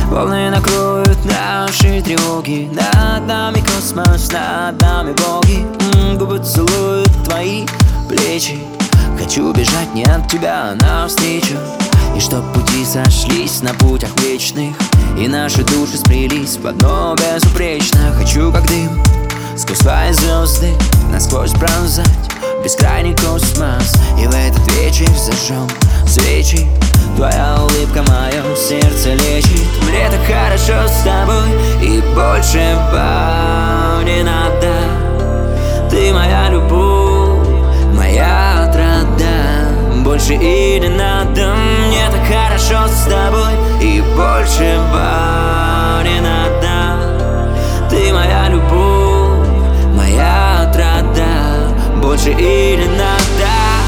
Волны накроют наши тревоги. Над нами космос, над нами боги. Губы целуют твои плечи. Хочу бежать не от тебя, а навстречу. И чтоб пути сошлись на путях вечных, и наши души сплелись в одно безупречно. Хочу как дым сквозь твои звезды насквозь пронзать бескрайний космос. И в этот вечер зажжем свечи. Твоя улыбка мое сердце лечит. Мне так хорошо с тобой, и больше вам не надо. Ты моя любовь, моя отрада. Больше и не надо. Мне так хорошо с тобой, и больше вам не надо. Ты моя любовь, моя отрада. Больше и не надо.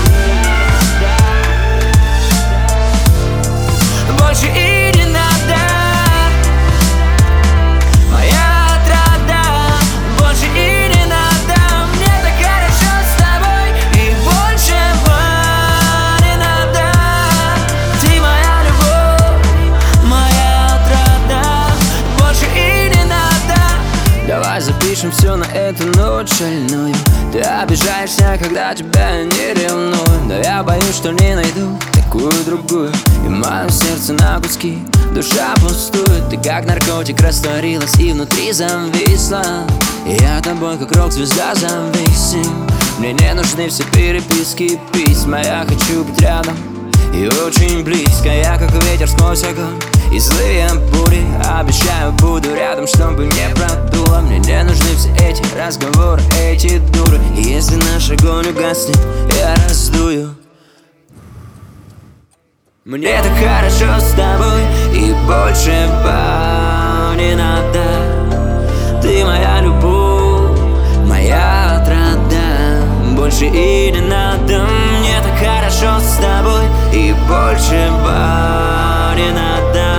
Больше и не надо. Моя отрада. Больше и не надо. Мне так хорошо с тобой, и больше не надо. Ты моя любовь, моя отрада. Больше и не надо. Давай запишем все на эту ночь шальную. Ты обижаешься, когда тебя не ревную. Но я боюсь, что не найду такую другую. И мое сердце на куски, душа пустует. Ты как наркотик растворилась и внутри зависла. И я тобой как рок-звезда зависим. Мне не нужны все переписки, письма. Я хочу быть рядом и очень близко. Я как ветер сквозь огонь и злые бури. Обещаю, буду рядом, чтобы не продуло. Мне не нужны все эти разговоры, эти дуры. И если наш огонь угаснет, я раздую. Мне так хорошо с тобой, и больше вам не надо. Ты моя любовь, моя отрада. Больше и не надо. Мне так хорошо с тобой, и больше вам не надо.